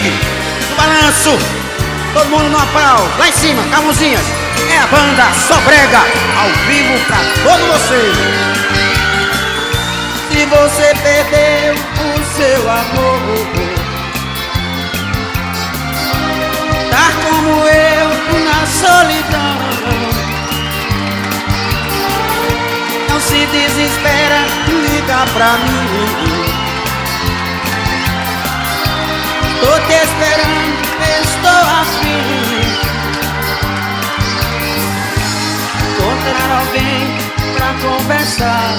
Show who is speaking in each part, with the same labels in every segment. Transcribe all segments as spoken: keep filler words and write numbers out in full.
Speaker 1: swing, no balanço. Todo mundo no apau, lá em cima, com as mãozinhas. É a banda Sobrega, ao vivo pra todos vocês.
Speaker 2: Se você perdeu o seu amor, tá como eu na solidão. Não se desespera, liga pra mim. Tô te esperando, estou afim. Encontrar alguém pra conversar,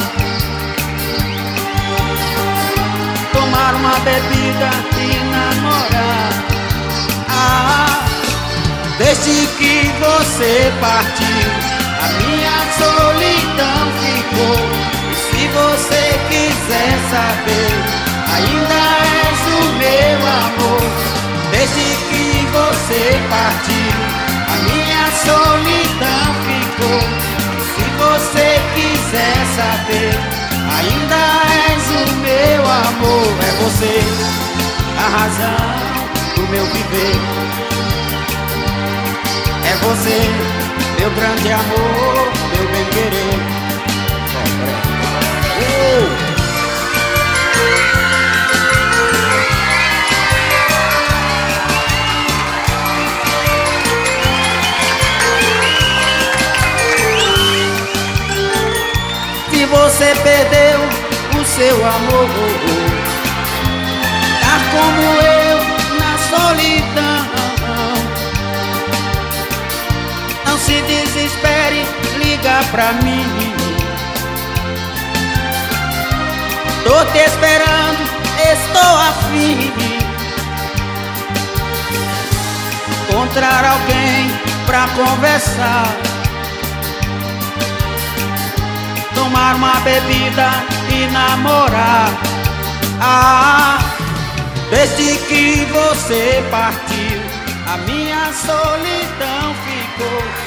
Speaker 2: tomar uma bebida e namorar. Ah, desde que você partiu, a minha solidão ficou. E se você quiser saber, ainda és o meu amor. Desde que você partiu, a minha solidão ficou. E se você quiser saber, ainda és o meu amor. É você a razão do meu viver. É você, meu grande amor, meu bem-querer. Oh! Se você perdeu o seu amor, tá como eu na solidão. Não se desespere, liga pra mim. Tô te esperando, estou afim. Encontrar alguém pra conversar, tomar uma bebida e namorar. Ah, desde que você partiu, a minha solidão ficou.